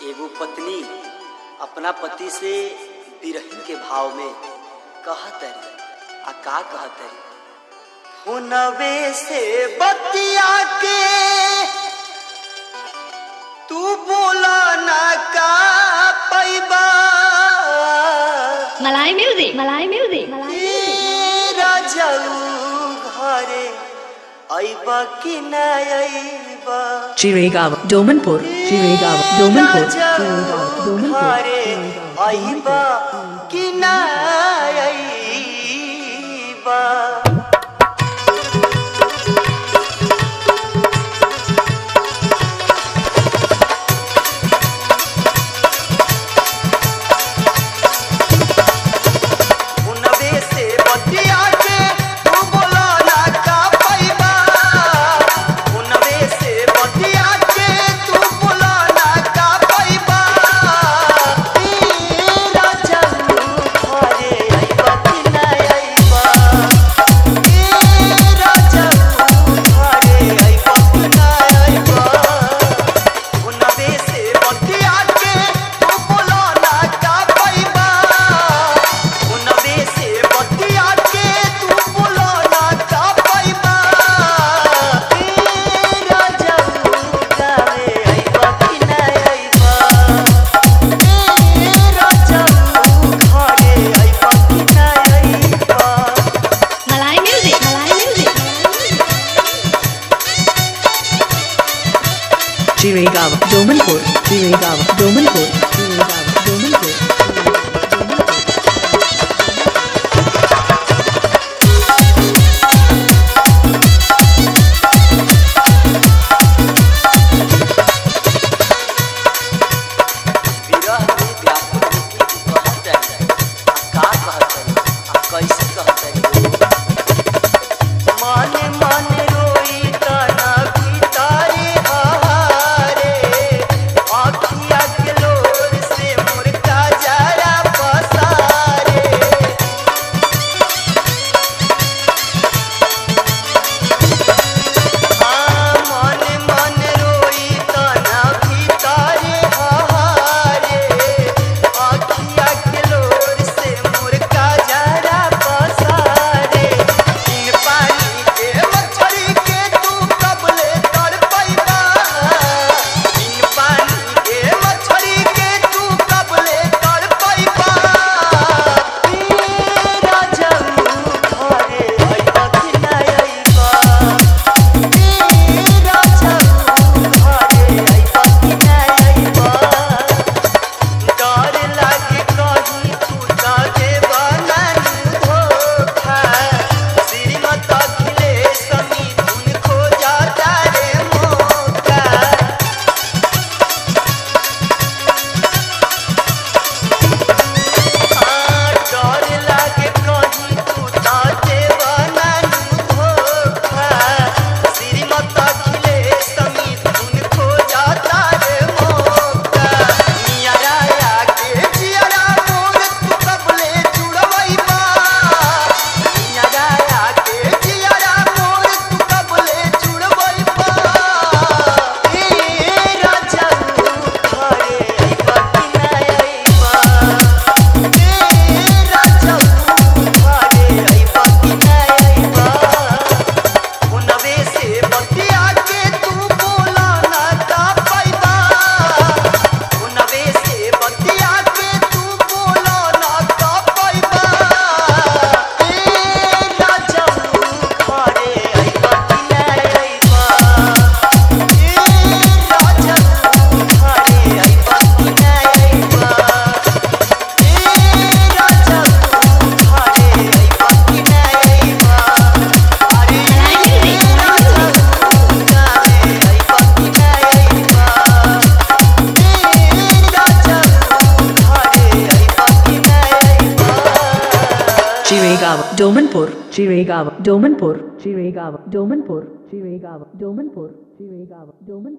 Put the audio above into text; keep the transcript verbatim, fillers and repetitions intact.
एगो पत्नी अपना पति से बिरही के भाव में कहतरी आ का कहतरी, हुनवे से बतिया के तू बोला ना का पैबा। मलाई म्यूजिक मलाई म्यूजिक राजाऊ घरे आइबा कि ना आइबा। Chiragawa, Domanpur, Chiragawa, Domanpur, Chiragawa, Domanpur, घरे आइबा कि ना आइबा। Chiragawa, Domanpur, Chiragawa, Domanpur, Chiragawa, Domanpur. Chiragawa, Domanpur, Chiragawa, Domanpur, Chiragawa, Domanpur, Chiragawa, Domanpur, Chiragawa, Domanpur.